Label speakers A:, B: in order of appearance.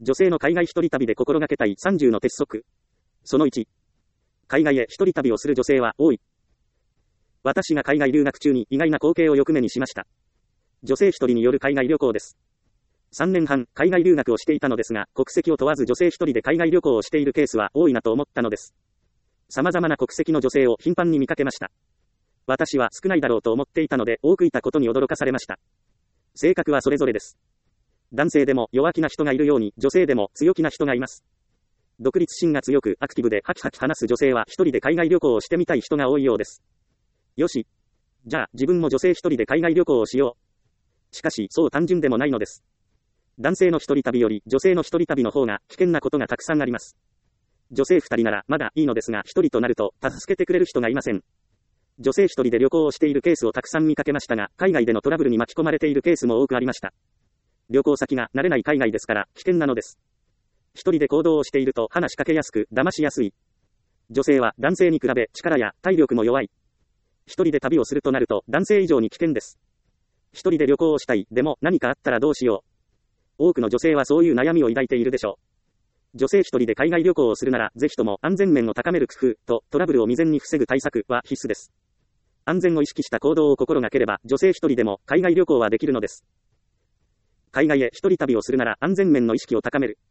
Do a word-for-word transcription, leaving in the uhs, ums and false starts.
A: 女性の海外一人旅で心がけたいさんじゅうの鉄則。そのいち。海外へ一人旅をする女性は多い。私が海外留学中に意外な光景をよく目にしました。女性一人による海外旅行です。さんねんはん、海外留学をしていたのですが、国籍を問わず女性一人で海外旅行をしているケースは多いなと思ったのです。様々な国籍の女性を頻繁に見かけました。私は少ないだろうと思っていたので、多くいたことに驚かされました。性格はそれぞれです。男性でも弱気な人がいるように、女性でも強気な人がいます。独立心が強くアクティブでハキハキ話す女性は一人で海外旅行をしてみたい人が多いようです。よし。じゃあ自分も女性一人で海外旅行をしよう。しかしそう単純でもないのです。男性の一人旅より女性の一人旅の方が危険なことがたくさんあります。女性二人ならまだいいのですが、一人となると助けてくれる人がいません。女性一人で旅行をしているケースをたくさん見かけましたが、海外でのトラブルに巻き込まれているケースも多くありました。旅行先が慣れない海外ですから危険なのです。一人で行動をしていると話しかけやすく騙しやすい。女性は男性に比べ力や体力も弱い。一人で旅をするとなると男性以上に危険です。一人で旅行をしたい、でも何かあったらどうしよう。多くの女性はそういう悩みを抱いているでしょう。女性一人で海外旅行をするなら、ぜひとも安全面を高める工夫とトラブルを未然に防ぐ対策は必須です。安全を意識した行動を心がければ、女性一人でも海外旅行はできるのです。海外へ一人旅をするなら安全面の意識を高める。